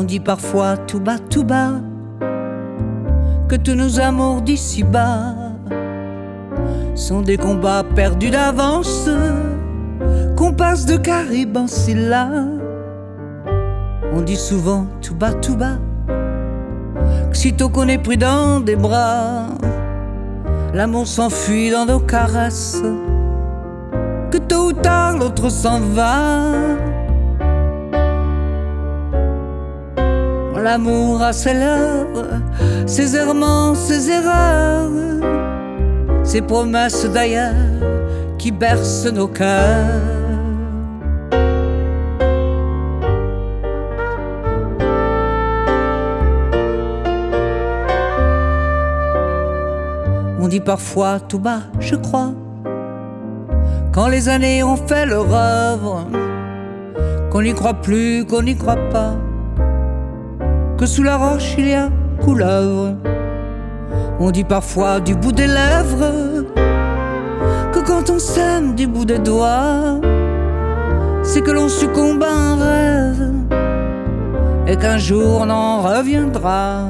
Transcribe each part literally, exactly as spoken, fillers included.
On dit parfois tout bas, tout bas, que tous nos amours d'ici-bas sont des combats perdus d'avance, qu'on passe de Caraïbes en Scylla. On dit souvent tout bas, tout bas, que sitôt qu'on est pris dans des bras, l'amour s'enfuit dans nos caresses, que tôt ou tard l'autre s'en va. L'amour a ses lèvres, ses errements, ses erreurs, ses promesses d'ailleurs qui bercent nos cœurs. On dit parfois tout bas, je crois, quand les années ont fait leur œuvre, qu'on n'y croit plus, qu'on n'y croit pas, que sous la roche il y a couleuvre. On dit parfois du bout des lèvres, que quand on s'aime du bout des doigts, c'est que l'on succombe à un rêve et qu'un jour on en reviendra.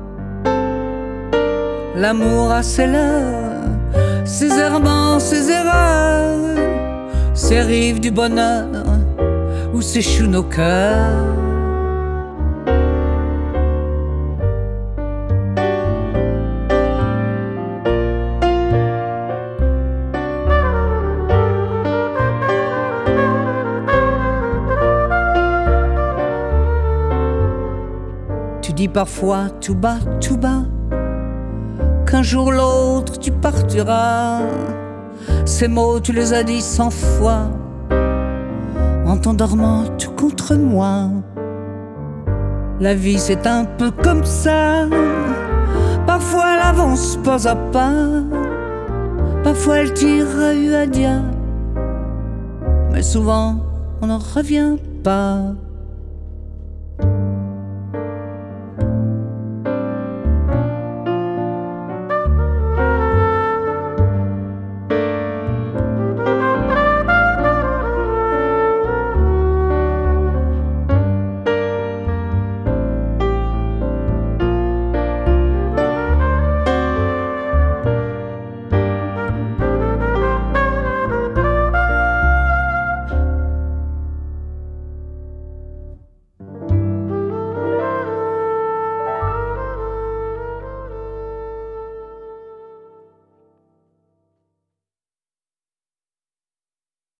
L'amour a ses lèvres, ses errements, ses erreurs, ses rives du bonheur où s'échouent nos cœurs. Tu dis parfois tout bas, tout bas, qu'un jour l'autre tu partiras. Ces mots tu les as dit cent fois, en t'endormant tout contre moi. La vie c'est un peu comme ça, parfois elle avance pas à pas, parfois elle tire à U A Dia, mais souvent on n'en revient pas.